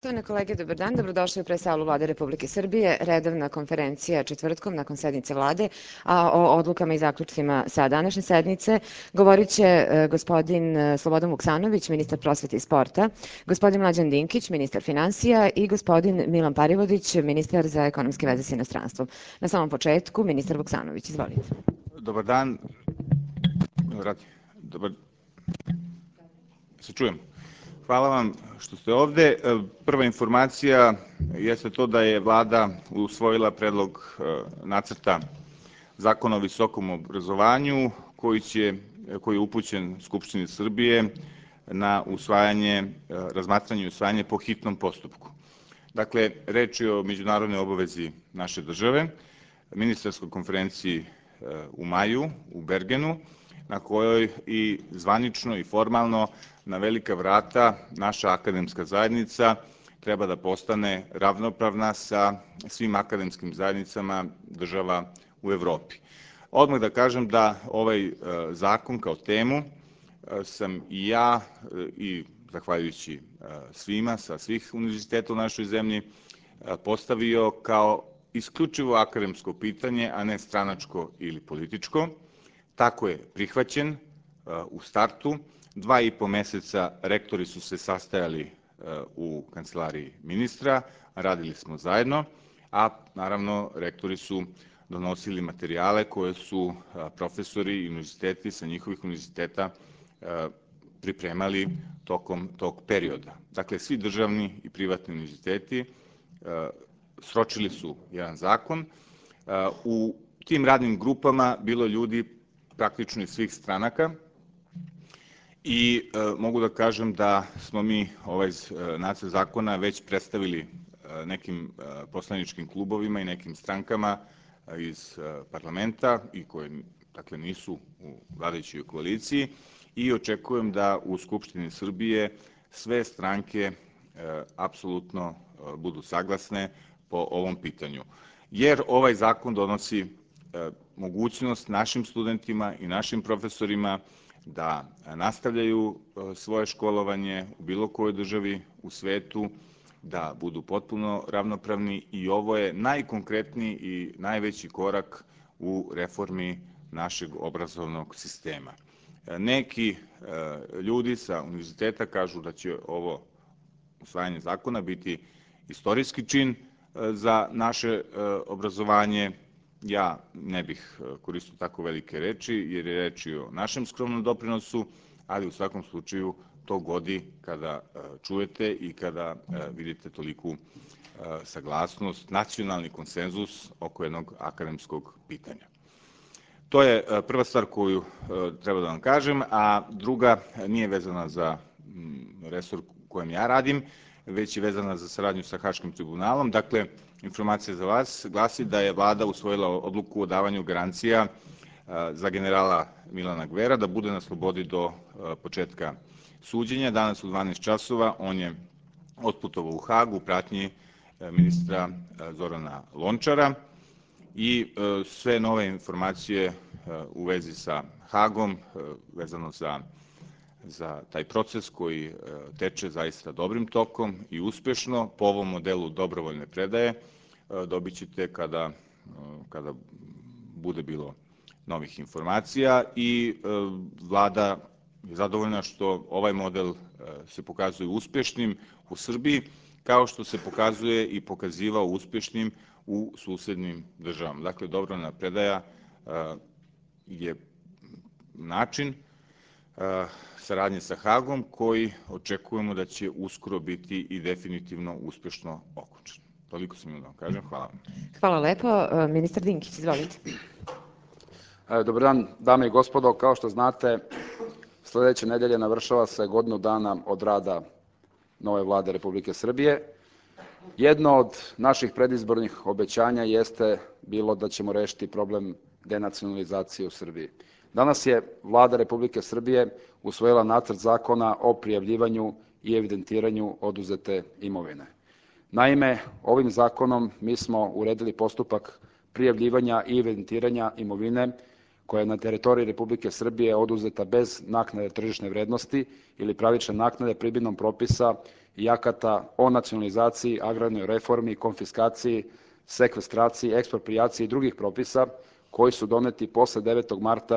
Poštovane kolege, dobar dan. Dobrodošli u presalu Vlade Republike Srbije. Redovna konferencija četvrtkom nakon sednice Vlade, a o odlukama i zaključcima sa današnje sednice govorit će gospodin Slobodan Vuksanović, ministar prosvete i sporta, gospodin Mlađan Dinkić, ministar finansija i gospodin Milan Parivodić, ministar za ekonomske veze s inostranstvom. Na samom početku, ministar Vuksanović, izvolite. Dobar dan. Se čujem. Hvala vam što ste ovde. Prva informacija jeste to da je Vlada usvojila predlog nacrta Zakona o visokom obrazovanju koji je upućen Skupštini Srbije na razmatranje i usvajanje po hitnom postupku. Dakle, reč je o međunarodnoj obavezi naše države, ministarskoj konferenciji u maju u Bergenu, na kojoj i zvanično i formalno na velika vrata naša akademska zajednica treba da postane ravnopravna sa svim akademskim zajednicama država u Evropi. Odmah da kažem da ovaj zakon kao temu sam i ja, i zahvaljujući svima sa svih univerziteta u našoj zemlji, postavio kao isključivo akademsko pitanje, a ne stranačko ili političko. Tako je prihvaćen u startu. 2,5 meseca rektori su se sastajali u kancelariji ministra, radili smo zajedno, a naravno rektori su donosili materijale koje su profesori i univerziteti sa njihovih univerziteta pripremali tokom tog perioda. Dakle, svi državni i privatni univerziteti sročili su jedan zakon. U tim radnim grupama bilo ljudi praktično iz svih stranaka i mogu da kažem da smo mi ovaj nacrt zakona već predstavili nekim poslaničkim klubovima i nekim strankama iz parlamenta i koje dakle nisu u vladajućoj koaliciji i očekujem da u Skupštini Srbije sve stranke apsolutno budu saglasne po ovom pitanju. Jer ovaj zakon donosi mogućnost našim studentima i našim profesorima da nastavljaju svoje školovanje u bilo kojoj državi u svetu, da budu potpuno ravnopravni i ovo je najkonkretniji i najveći korak u reformi našeg obrazovnog sistema. Neki ljudi sa univerziteta kažu da će ovo usvajanje zakona biti istorijski čin za naše obrazovanje. Ja ne bih koristio tako velike reči, jer je reč i o našem skromnom doprinosu, ali u svakom slučaju to godi kada čujete i kada vidite toliku saglasnost, nacionalni konsenzus oko jednog akademskog pitanja. To je prva stvar koju treba da vam kažem, a druga nije vezana za resor u kojem ja radim, već je vezana za saradnju sa Haškim tribunalom. Dakle, informacija za vas glasi da je Vlada usvojila odluku o davanju garancija za generala Milana Gvera da bude na slobodi do početka suđenja. Danas u 12 časova on je otputovao u Hag u pratnji ministra Zorana Lončara i sve nove informacije u vezi sa Hagom vezano za taj proces koji teče zaista dobrim tokom i uspešno po ovom modelu dobrovoljne predaje dobit ćete kada bude bilo novih informacija i Vlada je zadovoljna što ovaj model se pokazuje uspešnim u Srbiji, kao što se pokazuje i pokazivao uspešnim u susednim državama. Dakle, dobrovoljna predaja je način saradnje sa Hagom koji očekujemo da će uskoro biti i definitivno uspešno okončan. Toliko sam imao da vam kažem. Hvala vam. Hvala lepo. Ministar Dinkić, izvolite. Dobar dan, dame i gospodo. Kao što znate, sledeće nedelje navršava se godinu dana od rada nove Vlade Republike Srbije. Jedno od naših predizbornih obećanja jeste bilo da ćemo rešiti problem denacionalizacije u Srbiji. Danas je Vlada Republike Srbije usvojila nacrt zakona o prijavljivanju i evidentiranju oduzete imovine. Naime, ovim zakonom mi smo uredili postupak prijavljivanja i evidentiranja imovine koja je na teritoriji Republike Srbije oduzeta bez naknade tržišne vrednosti ili pravične naknade primjenom propisa i akata o nacionalizaciji, agrarnoj reformi, konfiskaciji, sekvestraciji, eksproprijaciji i drugih propisa koji su doneti posle 9. marta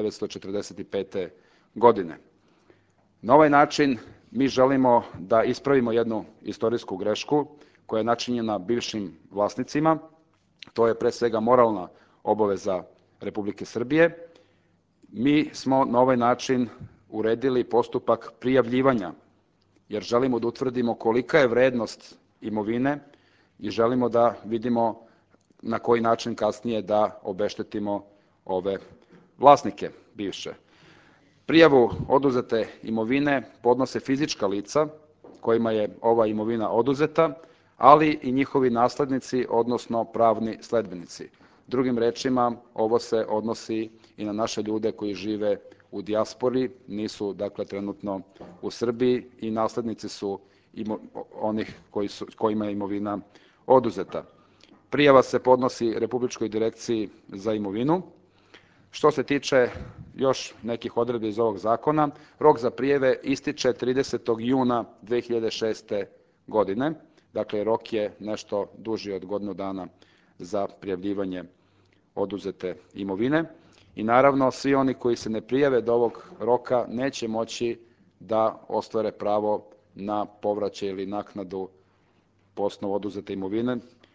1945. godine. Na ovaj način mi želimo da ispravimo jednu istorijsku grešku koja je načinjena bivšim vlasnicima. To je pre svega moralna obaveza Republike Srbije. Mi smo na ovaj način uredili postupak prijavljivanja, jer želimo da utvrdimo kolika je vrednost imovine i želimo da vidimo na koji način kasnije da obeštetimo ove vlasnike bivše. Prijavu oduzete imovine podnose fizička lica kojima je ova imovina oduzeta, ali i njihovi naslednici, odnosno pravni sledbenici. Drugim rečima, ovo se odnosi i na naše ljude koji žive u dijaspori, nisu dakle trenutno u Srbiji i naslednici su onih kojima je imovina oduzeta. Prijava se podnosi Republičkoj direkciji za imovinu. Što se tiče još nekih odredbi iz ovog zakona, rok za prijave ističe 30. juna 2006. godine, dakle rok je nešto duži od godinu dana za prijavljivanje oduzete imovine i naravno svi oni koji se ne prijave do ovog roka neće moći da ostvare pravo na povraćaj ili naknadu po osnovu oduzete imovine,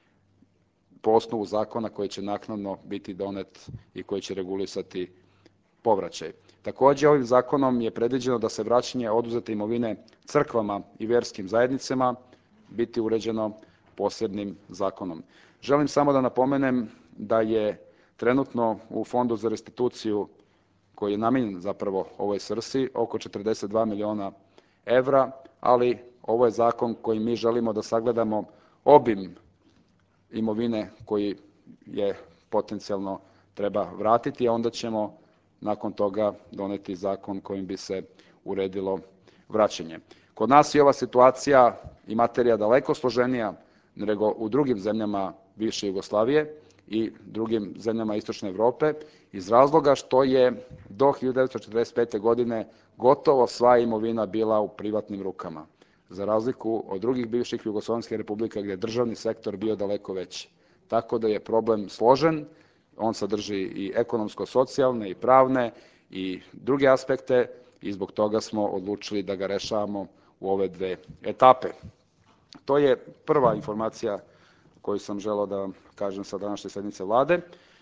po osnovu zakona koji će naknadno biti donet i koji će regulisati povraćaj. Takođe, ovim zakonom je predviđeno da se vraćanje oduzete imovine crkvama i verskim zajednicama biti uređeno posebnim zakonom. Želim samo da napomenem da je trenutno u Fondu za restituciju, koji je namenjen zapravo ovoj svrsi, oko 42 miliona evra, ali ovo je zakon kojim mi želimo da sagledamo obim imovine koji je potencijalno treba vratiti, a onda ćemo nakon toga doneti zakon kojim bi se uredilo vraćanje. Kod nas je ova situacija i materija daleko složenija nego u drugim zemljama bivše Jugoslavije i drugim zemljama Istočne Evrope, iz razloga što je do 1945. godine gotovo sva imovina bila u privatnim rukama, za razliku od drugih bivših jugoslovenskih republika gde je državni sektor bio daleko veći. Tako da je problem složen, on sadrži i ekonomsko-socijalne i pravne i druge aspekte i zbog toga smo odlučili da ga rešavamo u ove dve etape. To je prva informacija koju sam želeo da vam kažem sa današnje sednice Vlade.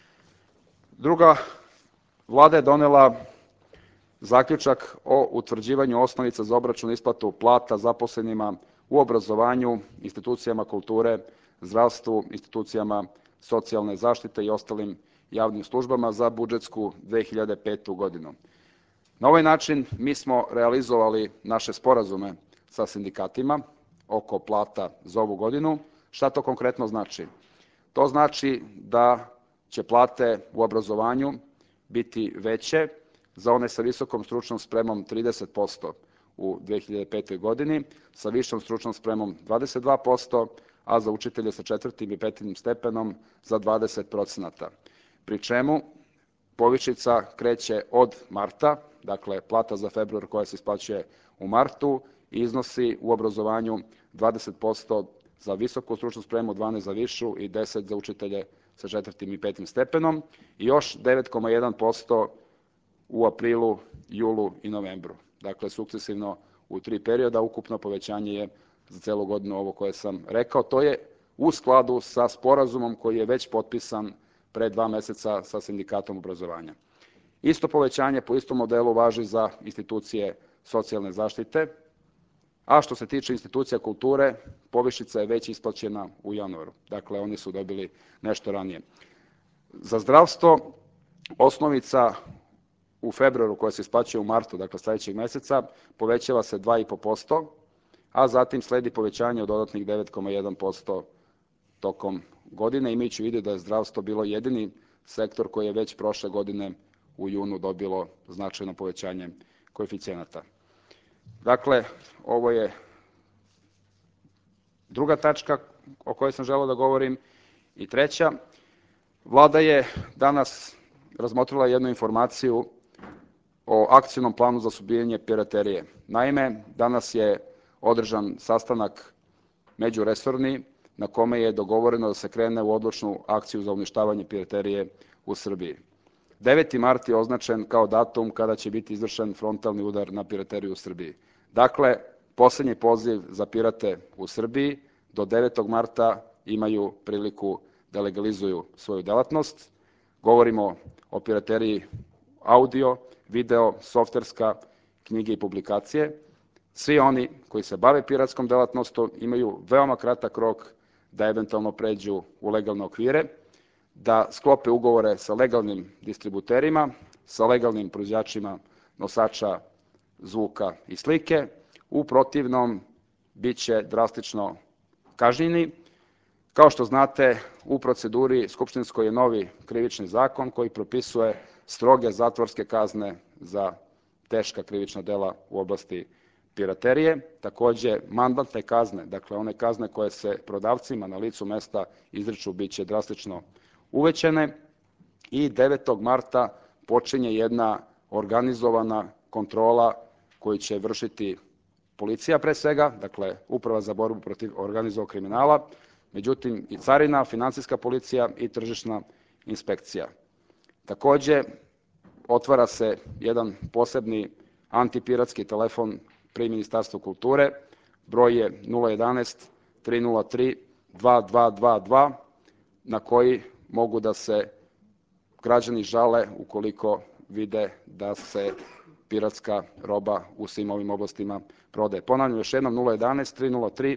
Druga, Vlada je donela zaključak o utvrđivanju osnovica za obračun isplatu plata zaposlenima u obrazovanju, institucijama kulture, zdravstvu, institucijama socijalne zaštite i ostalim javnim službama za budžetsku 2005. godinu. Na ovaj način mi smo realizovali naše sporazume sa sindikatima oko plata za ovu godinu. Šta to konkretno znači? To znači da će plate u obrazovanju biti veće za one sa visokom stručnom spremom 30% u 2005. godini, sa višom stručnom spremom 22%, a za učitelje sa 4. i 5. stepenom za 20%. Pri čemu povišica kreće od marta, dakle plata za februar koja se isplaćuje u martu, iznosi u obrazovanju 20% za visoku stručnu spremu, 12 za višu i 10 za učitelje sa 4. i 5. stepenom i još 9,1% u aprilu, julu i novembru. Dakle, sukcesivno u 3 perioda, ukupno povećanje je za celu godinu ovo koje sam rekao. To je u skladu sa sporazumom koji je već potpisan pre 2 meseca sa sindikatom obrazovanja. Isto povećanje po istom modelu važi za institucije socijalne zaštite, a što se tiče institucija kulture, povišica je već isplaćena u januaru. Dakle, oni su dobili nešto ranije. Za zdravstvo, osnovica u februaru koja se isplaćuje u martu, dakle sledećeg meseca, povećava se 2,5%, a zatim sledi povećanje od dodatnih 9,1% tokom godine, imajući u vidu da je zdravstvo bilo jedini sektor koji je već prošle godine u junu dobilo značajno povećanje koeficijenata. Dakle, ovo je druga tačka o kojoj sam želeo da govorim. I treća, Vlada je danas razmotrila jednu informaciju o akcionom planu za suzbijanje piraterije. Naime, danas je održan sastanak međuresorni na kome je dogovoreno da se krene u odlučnu akciju za uništavanje piraterije u Srbiji. 9. mart je označen kao datum kada će biti izvršen frontalni udar na pirateriju u Srbiji. Dakle, poslednji poziv za pirate u Srbiji do 9. marta imaju priliku da legalizuju svoju delatnost. Govorimo o pirateriji audio, video, softverska, knjige i publikacije. Svi oni koji se bave piratskom delatnostom imaju veoma kratak rok da eventualno pređu u legalne okvire, da sklope ugovore sa legalnim distributerima, sa legalnim proizvođačima nosača zvuka i slike. U protivnom, bit će drastično kažnjeni. Kao što znate, u proceduri skupštinskoj je novi krivični zakon koji propisuje stroge zatvorske kazne za teška krivična dela u oblasti piraterije. Takođe, mandatne kazne, dakle one kazne koje se prodavcima na licu mesta izriču, bit će drastično uvećane i 9. marta počinje jedna organizovana kontrola koju će vršiti policija pre svega, dakle Uprava za borbu protiv organizovanog kriminala, međutim i carina, finansijska policija i tržišna inspekcija. Takođe, otvara se jedan posebni antipiratski telefon pri Ministarstvu kulture, broj je 011 303 2222, na koji mogu da se građani žale ukoliko vide da se piratska roba u svim ovim oblastima prodaje. Ponavljam još jednom 011 303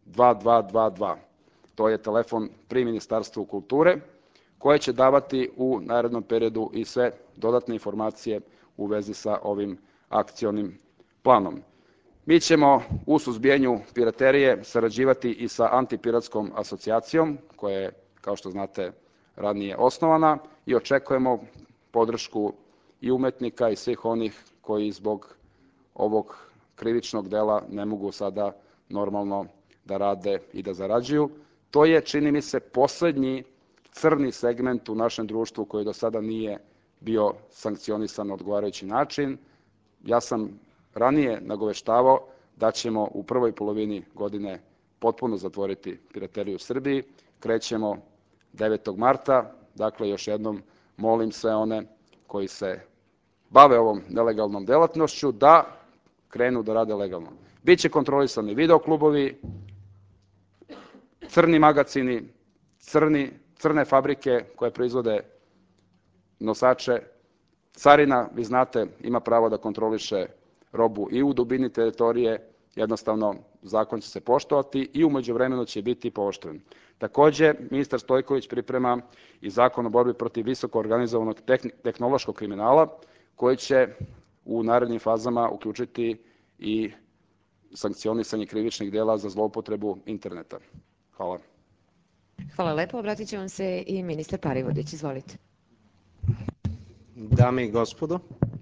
2222. To je telefon pri Ministarstvu kulture koje će davati u narednom periodu i sve dodatne informacije u vezi sa ovim akcionim planom. Mi ćemo u suzbijanju piraterije sarađivati i sa Antipiratskom asocijacijom, koja je, kao što znate, ranije osnovana i očekujemo podršku i umetnika i svih onih koji zbog ovog krivičnog dela ne mogu sada normalno da rade i da zarađuju. To je, čini mi se, poslednji crni segment u našem društvu koji do sada nije bio sankcionisan na odgovarajući način. Ja sam ranije nagoveštavao da ćemo u prvoj polovini godine potpuno zatvoriti pirateriju u Srbiji. Krećemo 9. marta, dakle još jednom molim sve one koji se bave ovom nelegalnom delatnošću da krenu da rade legalno. Biće kontrolisani videoklubovi, crni magacini, crne fabrike koje proizvode nosače. Carina, vi znate, ima pravo da kontroliše robu i u dubini teritorije, jednostavno zakon će se poštovati i u međuvremenu će biti pooštren. Takođe, ministar Stojković priprema i zakon o borbi protiv visoko organizovanog tehnološkog kriminala, koji će u narednim fazama uključiti i sankcionisanje krivičnih dela za zloupotrebu interneta. Hvala. Hvala lepo. Obratit će vam se i ministar Parivodić. Izvolite. Dame i gospodo,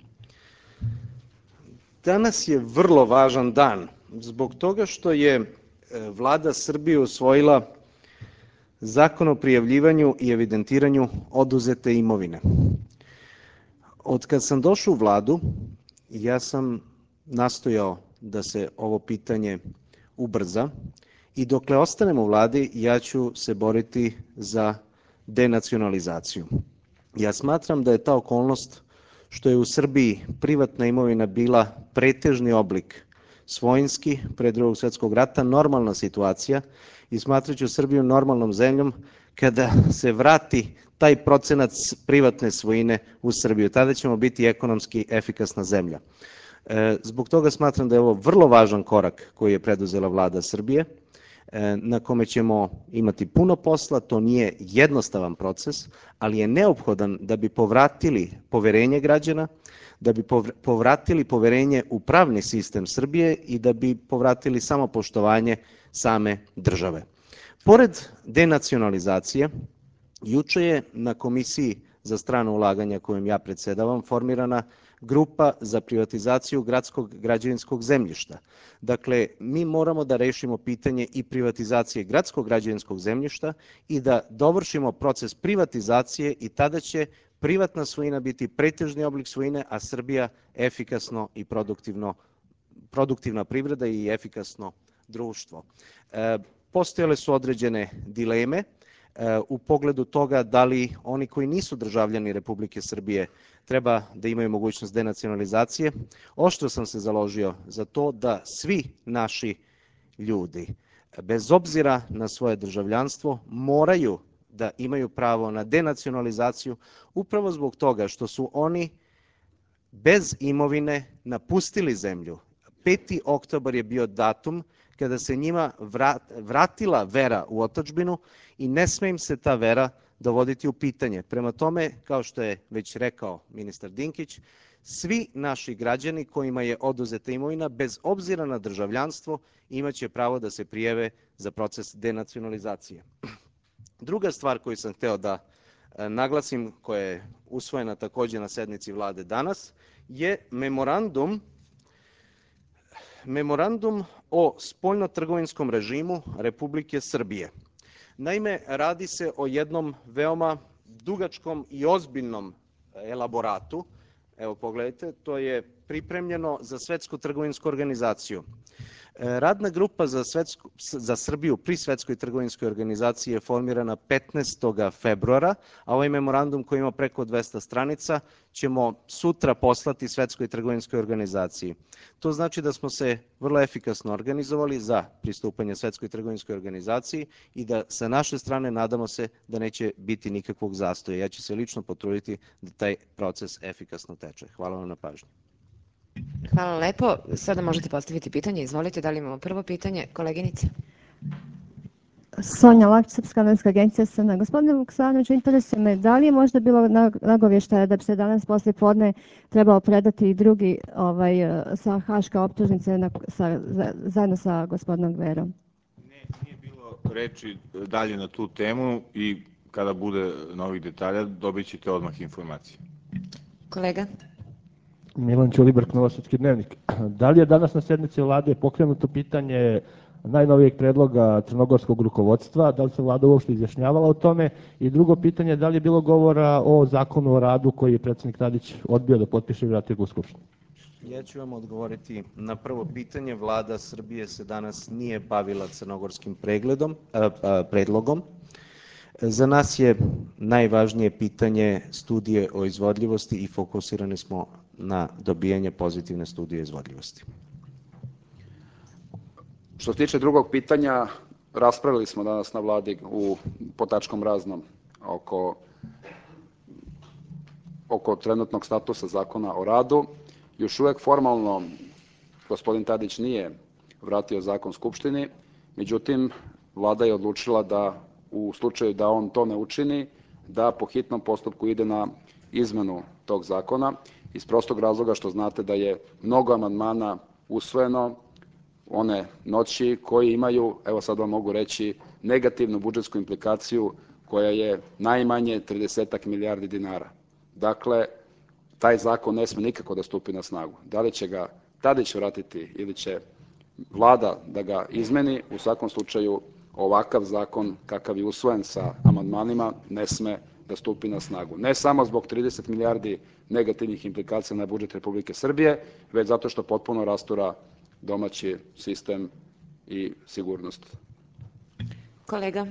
danas je vrlo važan dan zbog toga što je Vlada Srbije usvojila Zakon o prijavljivanju i evidentiranju oduzete imovine. Od kad sam došao u Vladu, ja sam nastojao da se ovo pitanje ubrza i dokle ostanem u Vladi, ja ću se boriti za denacionalizaciju. Ja smatram da je ta okolnost što je u Srbiji privatna imovina bila pretežni oblik svojinski pre Drugog svetskog rata, normalna situacija i smatraću Srbiju normalnom zemljom kada se vrati taj procenac privatne svojine u Srbiju. Tada ćemo biti ekonomski efikasna zemlja. Zbog toga smatram da je ovo vrlo važan korak koji je preduzela Vlada Srbije, na kome ćemo imati puno posla. To nije jednostavan proces, ali je neophodan da bi povratili poverenje građana, da bi povratili poverenje u pravni sistem Srbije i da bi povratili samopoštovanje same države. Pored denacionalizacije, juče je na Komisiji za strano ulaganja kojom ja predsedavam formirana grupa za privatizaciju gradskog građevinskog zemljišta. Dakle, mi moramo da rešimo pitanje i privatizacije gradskog građevinskog zemljišta i da dovršimo proces privatizacije i tada će privatna svojina biti pretežni oblik svojine, a Srbija efikasno i produktivno produktivna privreda i efikasno društvo. Postojale su određene dileme u pogledu toga da li oni koji nisu državljani Republike Srbije treba da imaju mogućnost denacionalizacije. Oštro sam se založio za to da svi naši ljudi, bez obzira na svoje državljanstvo, moraju da imaju pravo na denacionalizaciju upravo zbog toga što su oni bez imovine napustili zemlju. 5. oktobar je bio datum kada se njima vratila vera u otadžbinu i ne sme im se ta vera dovoditi u pitanje. Prema tome, kao što je već rekao ministar Dinkić, svi naši građani kojima je oduzeta imovina, bez obzira na državljanstvo, imaće pravo da se prijave za proces denacionalizacije. Druga stvar koju sam hteo da naglasim, koja je usvojena takođe na sednici vlade danas, je memorandum o spoljnotrgovinskom režimu Republike Srbije. Naime, radi se o jednom veoma dugačkom i ozbiljnom elaboratu. Evo pogledajte, to je pripremljeno za Svetsku trgovinsku organizaciju. Radna grupa za Srbiju pri Svetskoj trgovinskoj organizaciji je formirana 15. februara, a ovaj memorandum koji ima preko 200 stranica ćemo sutra poslati Svetskoj trgovinskoj organizaciji. To znači da smo se vrlo efikasno organizovali za pristupanje Svetskoj trgovinskoj organizaciji i da sa naše strane nadamo se da neće biti nikakvog zastoja. Ja ću se lično potruditi da taj proces efikasno teče. Hvala vam na pažnji. Hvala lepo. Sada možete postaviti pitanje. Izvolite, da li imamo prvo pitanje? Koleginice. Sonja Lakić, Srpska novinska agencija SN. Gospodine Vuksanoviću, interesuje me da li je možda bilo nagovještaja da bi se danas posle podne trebao predati i drugi sa haška optužnice zajedno sa gospodinom Gverom? Nije bilo reči dalje na tu temu i kada bude novih detalja dobit ćete odmah informacije. Kolega? Milan Ćulibrk, Novosadski dnevnik. Da li je danas na sednici vlade pokrenuto pitanje najnovijeg predloga crnogorskog rukovodstva, da li se vlada uopšte izjašnjavala o tome? I drugo pitanje, da li je bilo govora o zakonu o radu koji je predsjednik Tadić odbio da potpiše i vratio ga u Skupštinu? Ja ću vam odgovoriti na prvo pitanje. Vlada Srbije se danas nije bavila crnogorskim predlogom. Za nas je najvažnije pitanje studije o izvodljivosti i fokusirani smo na dobijanje pozitivne studije izvodljivosti. Što se tiče drugog pitanja, raspravili smo danas na vladi po tačkom raznom oko trenutnog statusa zakona o radu. Još uvek formalno gospodin Tadić nije vratio zakon Skupštini, međutim, vlada je odlučila da u slučaju da on to ne učini, da po hitnom postupku ide na izmenu tog zakona, iz prostog razloga što znate da je mnogo amandmana usvojeno one noći koji imaju, evo sad vam mogu reći, negativnu budžetsku implikaciju koja je najmanje 30 milijardi dinara. Dakle, taj zakon ne sme nikako da stupi na snagu. Da li će ga Tadić vratiti ili će vlada da ga izmeni, u svakom slučaju ovakav zakon kakav je usvojen sa amandmanima ne sme da stupi na snagu. Ne samo zbog 30 milijardi negativnih implikacija na budžet Republike Srbije, već zato što potpuno rastura domaći sistem i sigurnost. Kolega.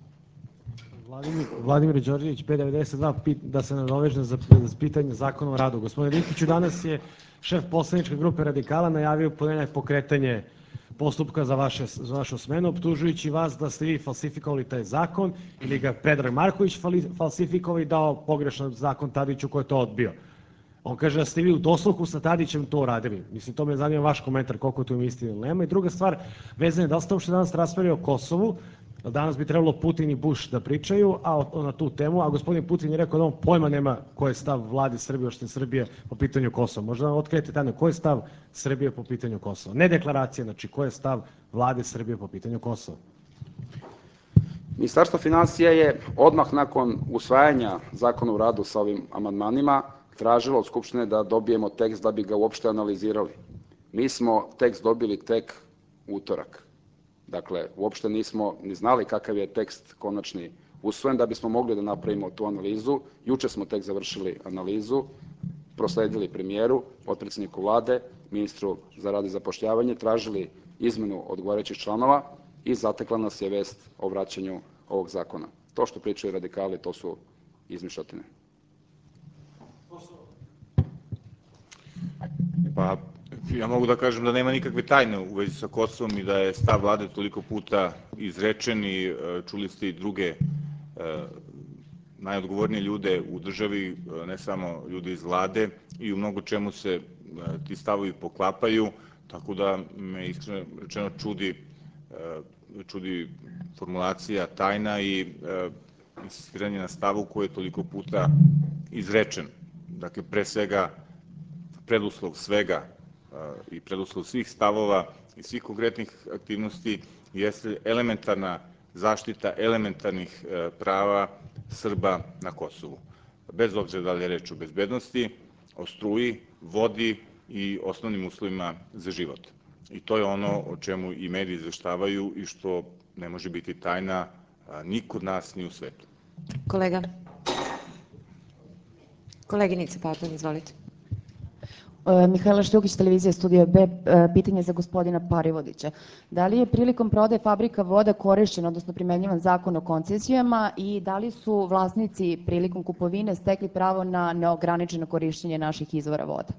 Vladimir Đorđević, P92, da se nadovežem za pitanje zakona o radu. Gospodine Dinkiću, danas je šef poslaničke grupe Radikala najavio ponedeljak pokretanje postupka za vašu smenu, optužujući vas da ste vi falsifikovali taj zakon ili ga Predrag Marković falsifikovao i dao pogrešan zakon Tadiću koji je to odbio. On kaže da ste vi u dosluhu sa Tadićem to uradili. Mislim, to me zanima vaš komentar, koliko tu ima istine ili nema. I druga stvar, vezana je da li ste uopšte danas raspravili o Kosovu, danas bi trebalo Putin i Bush da pričaju na tu temu, a gospodin Putin je rekao da on pojma nema koji je stav vlade Srbije, ošte Srbije po pitanju Kosova. Možda nam otkrijete tada koji je stav Srbije po pitanju Kosova. Ne deklaracija, znači koji je stav vlade Srbije po pitanju Kosova. Ministarstvo finansija je odmah nakon usvajanja zakona o radu sa ovim amandmanima tražilo od Skupštine da dobijemo tekst da bi ga uopšte analizirali. Mi smo tekst dobili tek utorak. Dakle, uopšte nismo ni znali kakav je tekst konačni usvojen da bismo mogli da napravimo tu analizu. Juče smo tek završili analizu, prosledili premijeru, potpredsedniku vlade, ministru za rad i zapošljavanje, tražili izmenu odgovarajućih članova i zatekla nas je vest o vraćanju ovog zakona. To što pričaju radikali, to su izmišljotine. Pa, ja mogu da kažem da nema nikakve tajne u vezi sa Kosovom i da je stav vlade toliko puta izrečen i čuli ste i druge najodgovornije ljude u državi, ne samo ljudi iz vlade, i u mnogo čemu se ti stavovi poklapaju, tako da me iskreno rečeno čudi formulacija tajna i insistiranje na stavu koji je toliko puta izrečen. Dakle, pre svega, preduslov svega i preduslov svih stavova i svih konkretnih aktivnosti jeste elementarna zaštita elementarnih prava Srba na Kosovu. Bez obzira da li je reč o bezbednosti, o struji, vodi i osnovnim uslovima za život. I to je ono o čemu i mediji izveštavaju i što ne može biti tajna ni kod nas, ni u svetu. Kolega. Koleginica Paton, izvolite. Mihajla Štukić, televizija Studio B, pitanje za gospodina Parivodića. Da li je prilikom prodaje fabrika voda korišćen, odnosno primenjivan zakon o koncesijama i da li su vlasnici prilikom kupovine stekli pravo na neograničeno korišćenje naših izvora voda?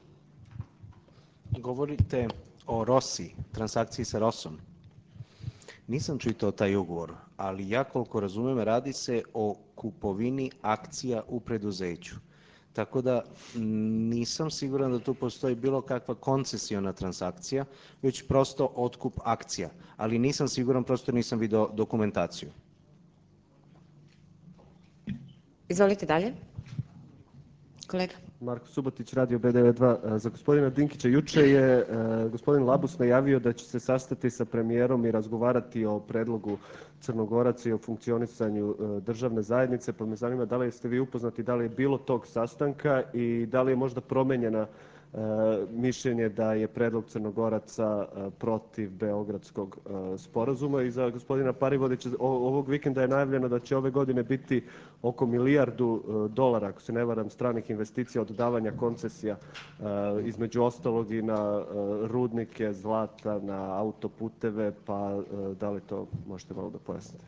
Govorite o Rossi, transakciji sa Rosom. Nisam čitao taj ugovor, ali ja koliko razumem radi se o kupovini akcija u preduzeću. Tako da nisam siguran da tu postoji bilo kakva koncesiona transakcija, već prosto otkup akcija. Ali nisam siguran, prosto nisam video dokumentaciju. Izvolite dalje. Kolega. Marko Subotić, Radio B92. Za gospodina Dinkića, juče je gospodin Labus najavio da će se sastati sa premijerom i razgovarati o predlogu Crnogoraca i o funkcionisanju državne zajednice, pa me zanima da li ste vi upoznati, da li je bilo tog sastanka i da li je možda promenjena mišljenje da je predlog Crnogoraca protiv Beogradskog sporazuma. I za gospodina Parivodića, ovog vikenda je najavljeno da će ove godine biti oko $1 milijardu, ako se ne varam, stranih investicija od davanja koncesija, između ostalog i na rudnike zlata, na autoputeve, pa da li to možete malo da pojasnite?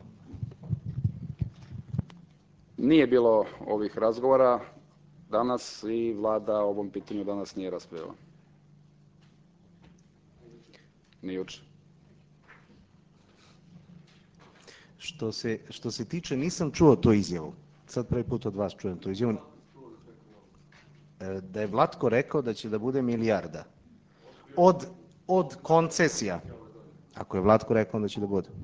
Nije bilo ovih razgovora danas i vlada o ovom pitanju danas nije raspravljala. Ni juče. Što se tiče, nisam čuo tu izjavu. Sad prvi put od vas čujem tu izjavu. Da je Vlatko rekao da će da bude milijarda. Od koncesija. Ako je Vlatko rekao, onda će da bude.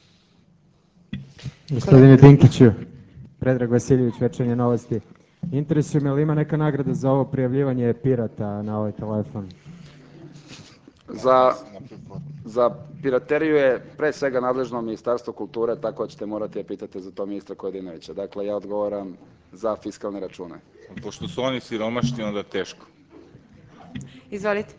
Gospodine Dinkiću, Predrag Vasiljević, Večernje novosti. Interesuje me li ima neka nagrada za ovo prijavljivanje pirata na ovaj telefon? Za pirateriju je pre svega nadležno Ministarstvo kulture, tako da ćete morati da pitate za to ministra Kojadinovića. Dakle, ja odgovaram za fiskalne račune. Pošto su oni siromašni, onda teško. Izvolite.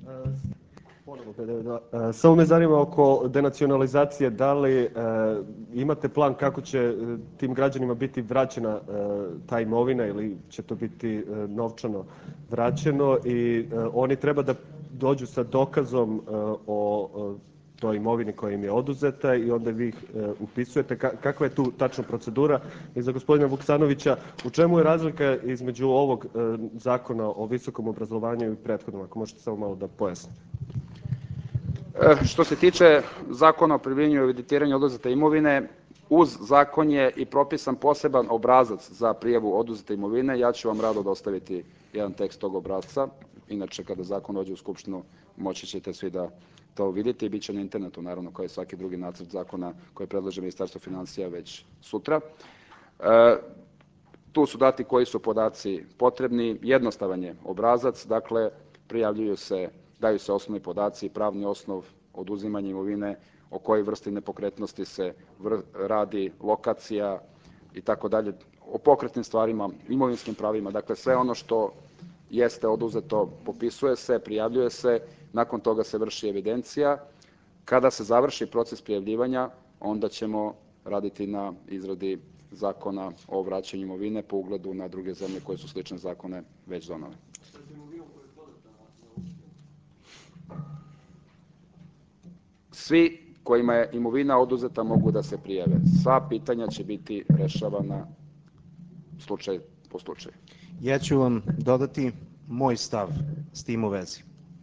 Samo me zanima oko denacionalizacije, da li imate plan kako će tim građanima biti vraćena ta imovina ili će to biti novčano vraćeno i oni treba da dođu sa dokazom o toj imovini koja im je oduzeta i onda vi ih upisujete. Kakva je tu tačna procedura? I za gospodina Vuksanovića, u čemu je razlika između ovog zakona o visokom obrazovanju i prethodnom? Ako možete samo malo da pojasnite. Što se tiče zakona o pribavljanju i evidentiranju oduzete imovine, uz zakon je i propisan poseban obrazac za prijavu oduzete imovine. Ja ću vam rado dostaviti jedan tekst tog obrazca. Inače, kada zakon dođe u Skupštinu, moći ćete svi da to vidite i bit će na internetu, naravno, kao i svaki drugi nacrt zakona koji predlaže Ministarstvo finansija već sutra. Tu su dati koji su podaci potrebni. Jednostavan je obrazac, dakle, prijavljuju se, daju se osnovni podaci, pravni osnov, oduzimanje imovine, o kojoj vrsti nepokretnosti se radi, lokacija i tako dalje, o pokretnim stvarima, imovinskim pravima, dakle sve ono što jeste oduzeto popisuje se, prijavljuje se, nakon toga se vrši evidencija. Kada se završi proces prijavljivanja, onda ćemo raditi na izradi zakona o vraćanju imovine po ugledu na druge zemlje koje su slične zakone već donale. Svi kojima je imovina oduzeta mogu da se prijave. Sva pitanja će biti rešavana slučaj po slučaju. Ja ću vam dodati moj stav s tim u vezi.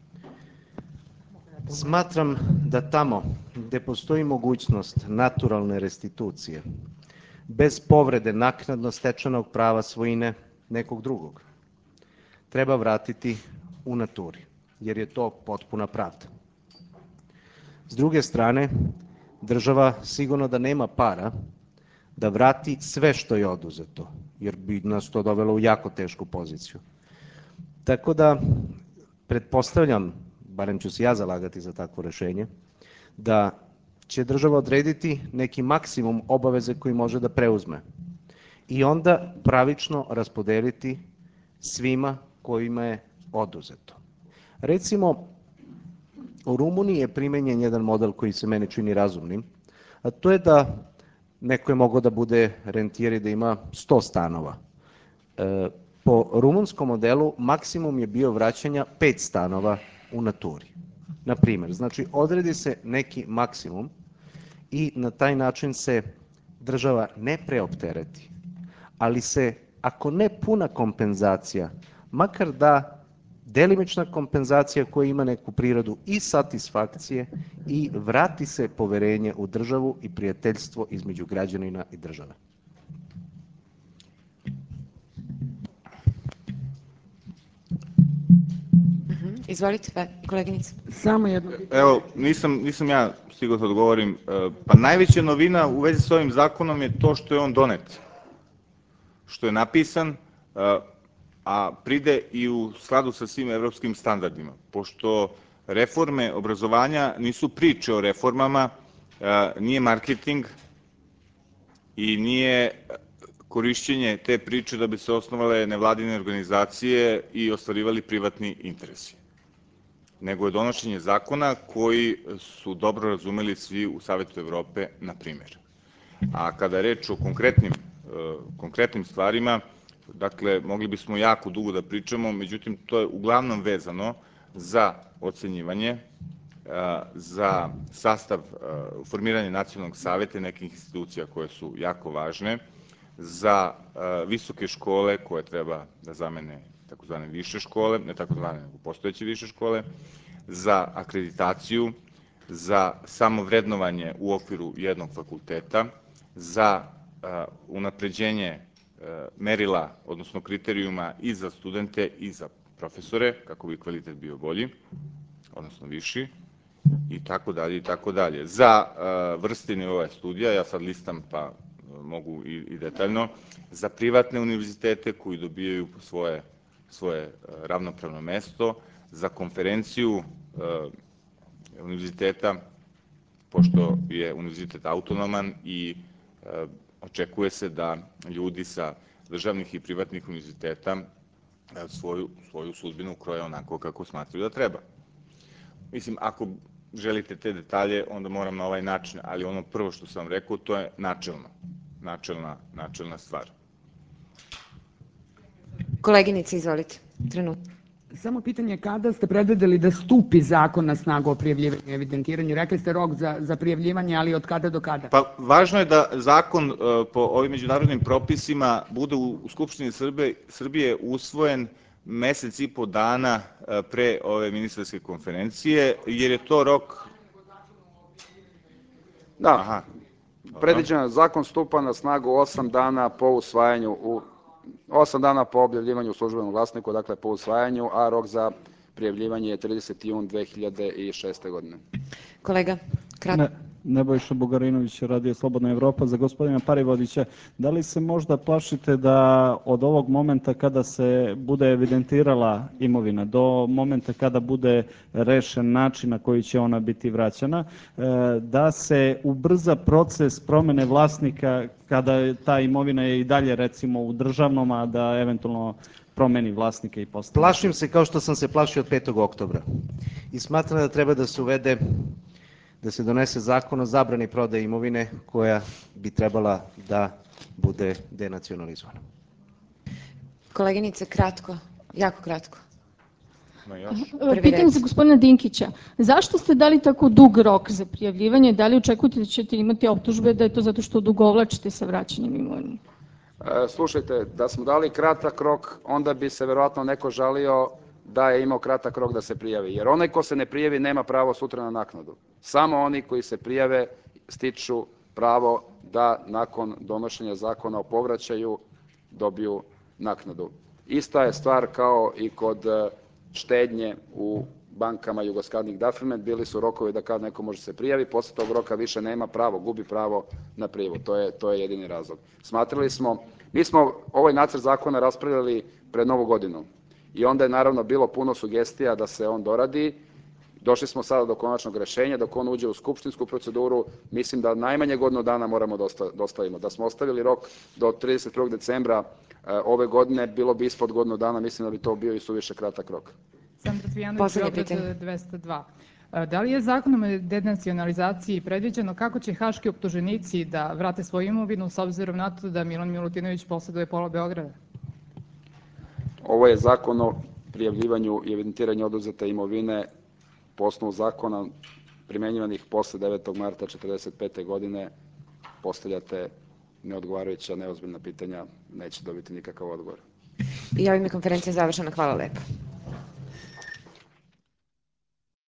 Smatram da tamo gde postoji mogućnost naturalne restitucije, bez povrede naknadno stečenog prava svojine nekog drugog, treba vratiti u naturi, jer je to potpuna pravda. S druge strane, država sigurno da nema para da vrati sve što je oduzeto, jer bi nas to dovelo u jako tešku poziciju. Tako da, pretpostavljam, barem ću se ja zalagati za takvo rešenje, da će država odrediti neki maksimum obaveze koji može da preuzme i onda pravično raspodeliti svima kojima je oduzeto. Recimo, u Rumuniji je primenjen jedan model koji se meni čini razumnim, a to je da neko je mogao da bude rentijer i da ima 100 stanova. Po rumunskom modelu maksimum je bio vraćanja 5 stanova u naturi. Na primer, znači odredi se neki maksimum i na taj način se država ne preoptereti, ali se, ako ne puna kompenzacija, makar da delimična kompenzacija koja ima neku prirodu i satisfakcije i vrati se poverenje u državu i prijateljstvo između građanina i države. Izvolite, koleginice. Samo jedno. Evo, nisam ja stigao da odgovorim. Pa najveća novina u vezi s ovim zakonom je to što je on donet, što je napisan, a pride i u skladu sa svim evropskim standardima, pošto reforme obrazovanja nisu priče o reformama, nije marketing i nije korišćenje te priče da bi se osnovale nevladine organizacije i ostvarivali privatni interesi, nego je donošenje zakona koji su dobro razumeli svi u Savetu Evrope, na primjer. A kada je reč o konkretnim stvarima, dakle, mogli bismo jako dugo da pričamo, međutim, to je uglavnom vezano za ocenjivanje, za sastav, formiranje nacionalnog saveta i nekih institucija koje su jako važne, za visoke škole koje treba da zamene takozvane više škole, ne takozvane, nego postojeće više škole, za akreditaciju, za samovrednovanje u okviru jednog fakulteta, za unapređenje merila, odnosno kriterijuma i za studente i za profesore, kako bi kvalitet bio bolji, odnosno viši, i tako dalje, i tako dalje. Za vrste nivoa studija, ja sad listam pa mogu i detaljno, za privatne univerzitete koji dobijaju svoje ravnopravno mesto, za konferenciju univerziteta, pošto je univerzitet autonoman i očekuje se da ljudi sa državnih i privatnih univerziteta svoju sudbinu kroje onako kako smatraju da treba. Mislim, ako želite te detalje, onda moram na ovaj način, ali ono prvo što sam rekao, to je načelna stvar. Koleginice, izvolite, trenutno. Samo pitanje kada ste predvideli da stupi zakon na snagu o prijavljivanju i evidentiranju? Rekli ste rok za prijavljivanje, ali od kada do kada? Pa važno je da zakon po ovim međunarodnim propisima bude u Skupštini Srbije usvojen mesec i po dana pre ove ministarske konferencije, jer je to rok... Da, predviđeno zakon stupa na snagu 8 dana po usvajanju 8 dana po objavljivanju u službenom glasniku, dakle po usvajanju, a rok za prijavljivanje je 30. jun 2006. godine. Kolega, kratko. Nebojša Bugarinović, Radio Slobodna Evropa. Za gospodina Parivodića, da li se možda plašite da od ovog momenta kada se bude evidentirala imovina do momenta kada bude rešen način na koji će ona biti vraćana, da se ubrza proces promene vlasnika kada ta imovina je i dalje recimo u državnom, a da eventualno promeni vlasnike i postane? Plašim se kao što sam se plašio od 5. oktobra i smatram da treba da se donese zakon o zabrani prodaje imovine koja bi trebala da bude denacionalizovana. Koleginice, kratko, jako kratko. Pitanje za gospodina Dinkića. Zašto ste dali tako dug rok za prijavljivanje? Da li očekujete da ćete imati optužbe da je to zato što odugovlačite sa vraćanjem imovine? Slušajte, da smo dali kratak rok, onda bi se verovatno neko žalio da je imao kratak rok da se prijavi. Jer onaj ko se ne prijavi nema pravo sutra na naknadu. Samo oni koji se prijave stiču pravo da nakon donošenja zakona o povraćaju dobiju naknadu. Ista je stvar kao i kod štednje u bankama Jugoslavnik Dafrment, bili su rokovi da kad neko može se prijavi, posle tog roka više nema pravo, gubi pravo na prijavu. To je jedini razlog. Smatrali smo, mi smo ovaj nacrt zakona raspravljali pred Novu godinu i onda je naravno bilo puno sugestija da se on doradi. Došli smo sada do konačnog rešenja, dok on uđe u skupštinsku proceduru, mislim da najmanje godinu dana moramo da ostavimo. Da smo ostavili rok do 31. decembra ove godine, bilo bi ispod godinu dana, mislim da bi to bio i suviše kratak rok. Sandra Cvijanović, Beograd 202. Da li je zakonom o denacionalizaciji predviđeno kako će haški optuženici da vrate svoju imovinu s obzirom na to da Milan Milutinović poseduje pola Beograda? Ovo je zakon o prijavljivanju i evidentiranju oduzete imovine po osnovu zakona primenjivanih posle 9. marta 1945. godine. Postavljate neodgovarajuća, neozbiljna pitanja, neće dobiti nikakav odgovor. I ovim je konferencija završena. Hvala lepo.